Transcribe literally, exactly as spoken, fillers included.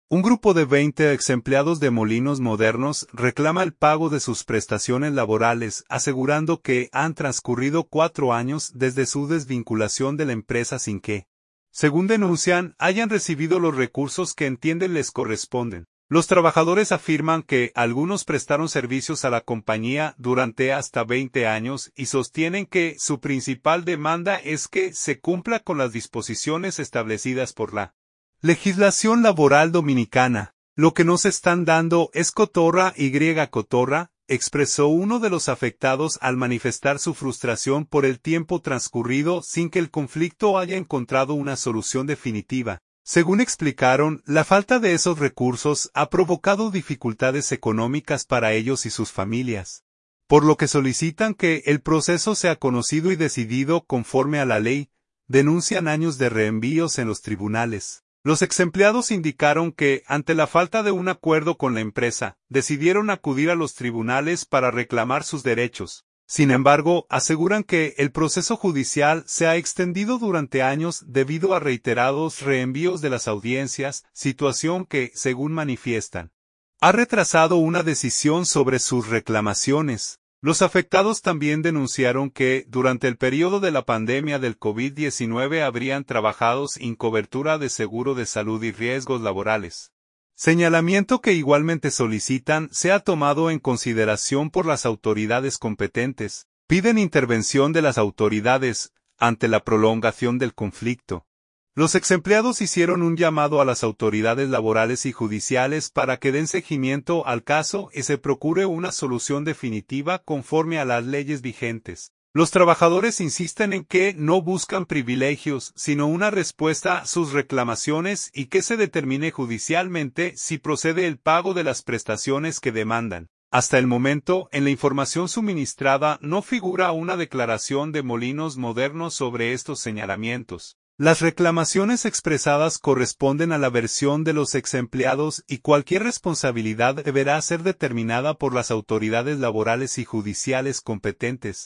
Un grupo de veinte exempleados de Molinos Modernos reclama el pago de sus prestaciones laborales, asegurando que han transcurrido cuatro años desde su desvinculación de la empresa sin que, según denuncian, hayan recibido los recursos que entienden les corresponden. Los trabajadores afirman que algunos prestaron servicios a la compañía durante hasta veinte años y sostienen que su principal demanda es que se cumpla con las disposiciones establecidas por la legislación laboral dominicana. Lo que nos están dando es cotorra y cotorra, expresó uno de los afectados al manifestar su frustración por el tiempo transcurrido sin que el conflicto haya encontrado una solución definitiva. Según explicaron, la falta de esos recursos ha provocado dificultades económicas para ellos y sus familias, por lo que solicitan que el proceso sea conocido y decidido conforme a la ley. Denuncian años de reenvíos en los tribunales. Los exempleados indicaron que, ante la falta de un acuerdo con la empresa, decidieron acudir a los tribunales para reclamar sus derechos. Sin embargo, aseguran que el proceso judicial se ha extendido durante años debido a reiterados reenvíos de las audiencias, situación que, según manifiestan, ha retrasado una decisión sobre sus reclamaciones. Los afectados también denunciaron que, durante el periodo de la pandemia del COVID diecinueve habrían trabajado sin cobertura de seguro de salud y riesgos laborales. Señalamiento que igualmente solicitan sea tomado en consideración por las autoridades competentes. Piden intervención de las autoridades ante la prolongación del conflicto. Los exempleados hicieron un llamado a las autoridades laborales y judiciales para que den seguimiento al caso y se procure una solución definitiva conforme a las leyes vigentes. Los trabajadores insisten en que no buscan privilegios, sino una respuesta a sus reclamaciones y que se determine judicialmente si procede el pago de las prestaciones que demandan. Hasta el momento, en la información suministrada no figura una declaración de Molinos Modernos sobre estos señalamientos. Las reclamaciones expresadas corresponden a la versión de los exempleados y cualquier responsabilidad deberá ser determinada por las autoridades laborales y judiciales competentes.